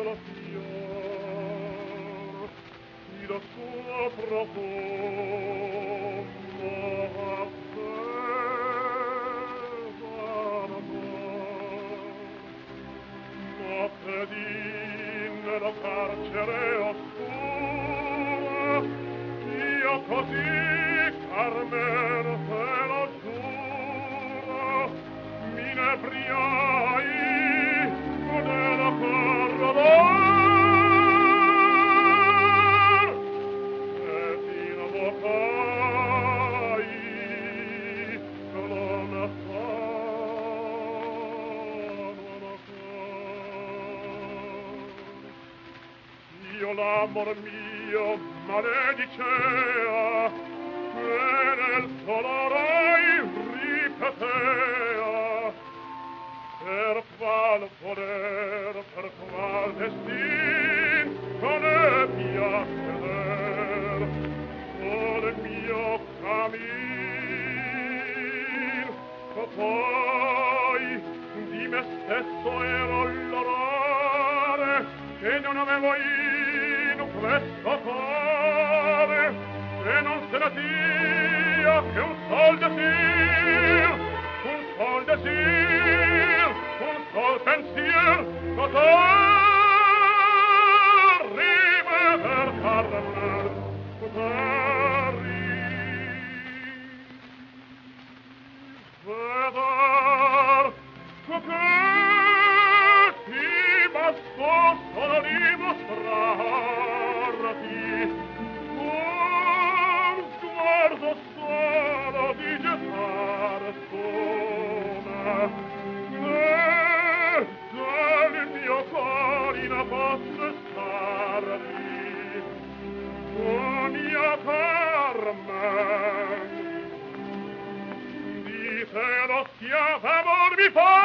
lo fior, il suo profumo appena notte d'inno carcere oscura, io così, Carmen, te lo giuro, mi inebriai nella corrodor e ti invocai non io l'amor mio maledicea e nel solorai ripetea per qual voler, per qual destin non è piaceder sol mio camin poi di me stesso ero l'orrore che non avevo in questo cuore e non se ne dia che un sol desir un sol desir un sol pensier poter riveder Carmen poter riveder che ti bastò solo dimostrarti un sguardo solo di gettar sfume del mio cuore non posso starvi mia Carmen di te lo schiavo amor mi fa